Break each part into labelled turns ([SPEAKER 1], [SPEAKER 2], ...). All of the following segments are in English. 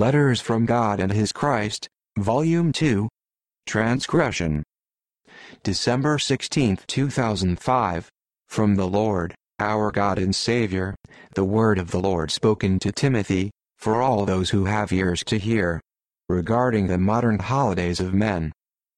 [SPEAKER 1] Letters from God and His Christ, Volume 2. Transgression. December 16, 2005. From the Lord, our God and Savior, the word of the Lord spoken to Timothy, for all those who have ears to hear, regarding the modern holidays of men.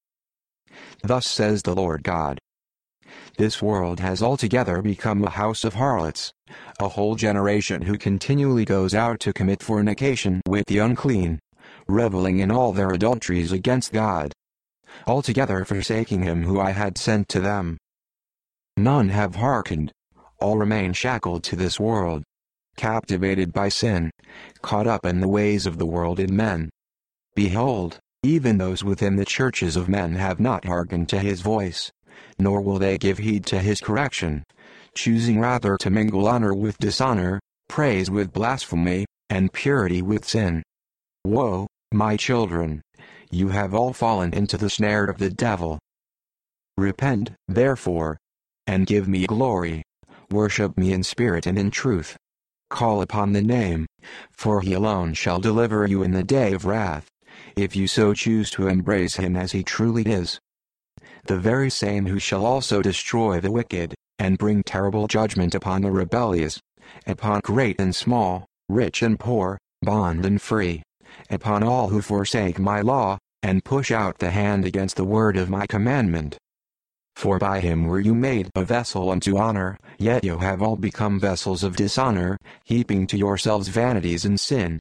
[SPEAKER 1] Thus says the Lord God. This world has altogether become a house of harlots, a whole generation who continually goes out to commit fornication with the unclean, reveling in all their adulteries against God, altogether forsaking Him who I had sent to them. None have hearkened, all remain shackled to this world, captivated by sin, caught up in the ways of the world and men. Behold, even those within the churches of men have not hearkened to His voice, nor will they give heed to His correction, choosing rather to mingle honor with dishonor, praise with blasphemy, and purity with sin. Woe, my children! You have all fallen into the snare of the devil. Repent, therefore, and give me glory. Worship me in spirit and in truth. Call upon the name, for He alone shall deliver you in the day of wrath, if you so choose to embrace Him as He truly is. The very same who shall also destroy the wicked, and bring terrible judgment upon the rebellious, upon great and small, rich and poor, bond and free, upon all who forsake my law, and push out the hand against the word of my commandment. For by Him were you made a vessel unto honor, yet you have all become vessels of dishonor, heaping to yourselves vanities and sin.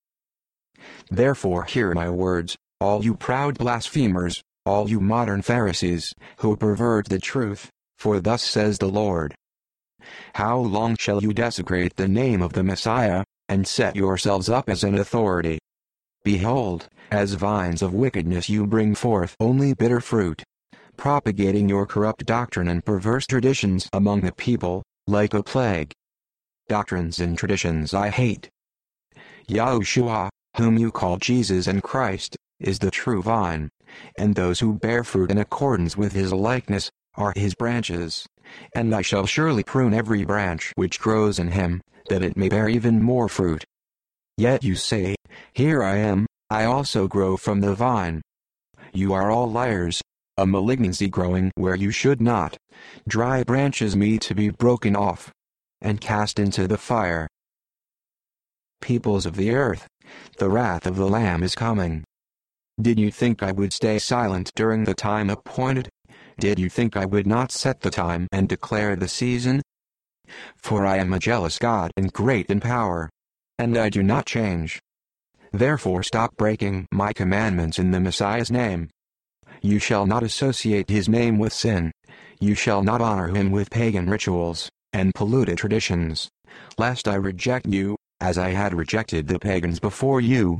[SPEAKER 1] Therefore hear my words, all you proud blasphemers, all you modern Pharisees, who pervert the truth, for thus says the Lord. How long shall you desecrate the name of the Messiah, and set yourselves up as an authority? Behold, as vines of wickedness you bring forth only bitter fruit, propagating your corrupt doctrine and perverse traditions among the people, like a plague. Doctrines and traditions I hate. Yahushua, whom you call Jesus and Christ, is the true vine, and those who bear fruit in accordance with His likeness are His branches, and I shall surely prune every branch which grows in Him, that it may bear even more fruit. Yet you say, Here I am, I also grow from the vine. You are all liars, a malignancy growing where you should not, dry branches meet to be broken off, and cast into the fire. Peoples of the earth, the wrath of the Lamb is coming. Did you think I would stay silent during the time appointed? Did you think I would not set the time and declare the season? For I am a jealous God and great in power, and I do not change. Therefore stop breaking my commandments in the Messiah's name. You shall not associate His name with sin. You shall not honor Him with pagan rituals and polluted traditions, lest I reject you, as I had rejected the pagans before you.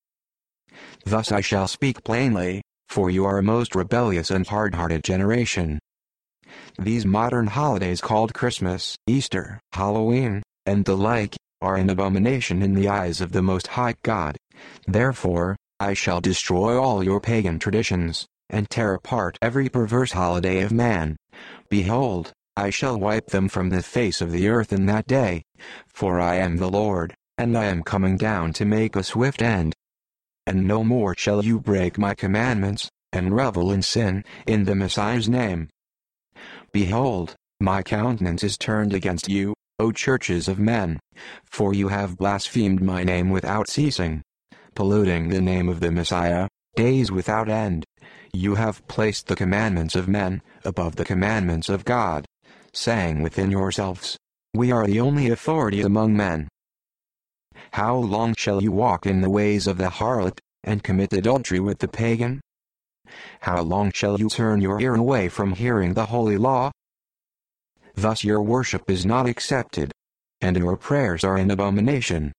[SPEAKER 1] Thus I shall speak plainly, for you are a most rebellious and hard-hearted generation. These modern holidays called Christmas, Easter, Halloween, and the like, are an abomination in the eyes of the Most High God. Therefore, I shall destroy all your pagan traditions, and tear apart every perverse holiday of man. Behold, I shall wipe them from the face of the earth in that day, for I am the Lord, and I am coming down to make a swift end. And no more shall you break my commandments, and revel in sin, in the Messiah's name. Behold, my countenance is turned against you, O churches of men, for you have blasphemed my name without ceasing, polluting the name of the Messiah, days without end. You have placed the commandments of men above the commandments of God, saying within yourselves, We are the only authority among men. How long shall you walk in the ways of the harlot, and commit adultery with the pagan? How long shall you turn your ear away from hearing the holy law? Thus your worship is not accepted, and your prayers are an abomination.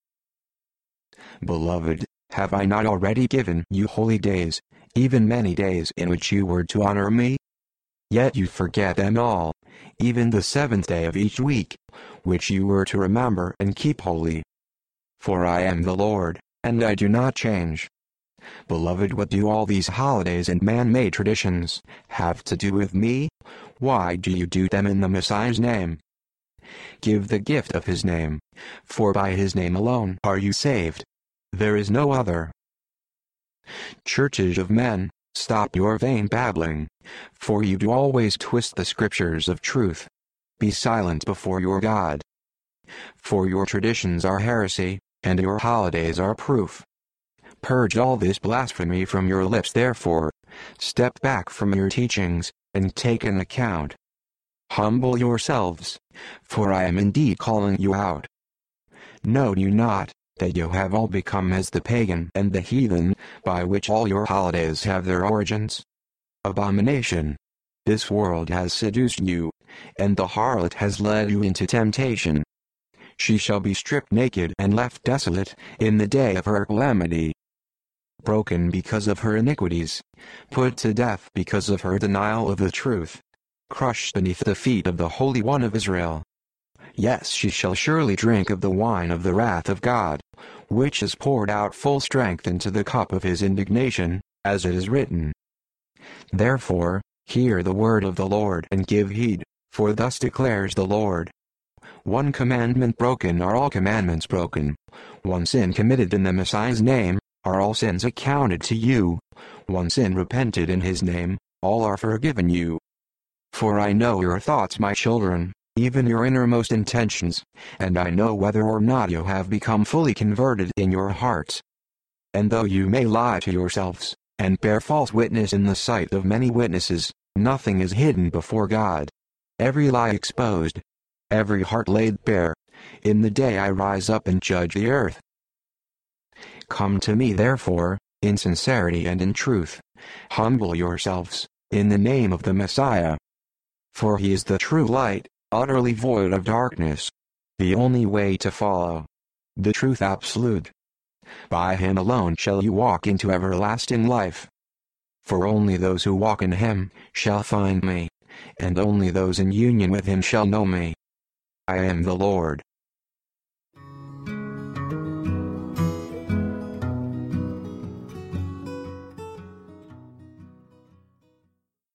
[SPEAKER 1] Beloved, have I not already given you holy days, even many days in which you were to honor me? Yet you forget them all, even the seventh day of each week, which you were to remember and keep holy. For I am the Lord, and I do not change. Beloved, what do all these holidays and man-made traditions have to do with me? Why do you do them in the Messiah's name? Give the gift of His name, for by His name alone are you saved. there is no other. Churches of men, stop your vain babbling, for you do always twist the scriptures of truth. Be silent before your God. For your traditions are heresy, and your holidays are proof. Purge all this blasphemy from your lips therefore, step back from your teachings, and take an account. Humble yourselves, for I am indeed calling you out. Know you not, that you have all become as the pagan and the heathen, by which all your holidays have their origins? Abomination! This world has seduced you, and the harlot has led you into temptation. She shall be stripped naked and left desolate, in the day of her calamity. Broken because of her iniquities, put to death because of her denial of the truth, crushed beneath the feet of the Holy One of Israel. Yes, she shall surely drink of the wine of the wrath of God, which is poured out full strength into the cup of his indignation, as it is written. Therefore, hear the word of the Lord and give heed, for thus declares the Lord. One commandment broken are all commandments broken. One sin committed in the Messiah's name, are all sins accounted to you. One sin repented in his name, all are forgiven you. For I know your thoughts, my children, even your innermost intentions, and I know whether or not you have become fully converted in your hearts. And though you may lie to yourselves, and bear false witness in the sight of many witnesses, nothing is hidden before God. Every lie exposed, every heart laid bare, in the day I rise up and judge the earth. Come to me therefore, in sincerity and in truth. Humble yourselves, in the name of the Messiah. For he is the true light, utterly void of darkness. The only way to follow. The truth absolute. By him alone shall you walk into everlasting life. For only those who walk in him, shall find me, and only those in union with him shall know me. I am the Lord.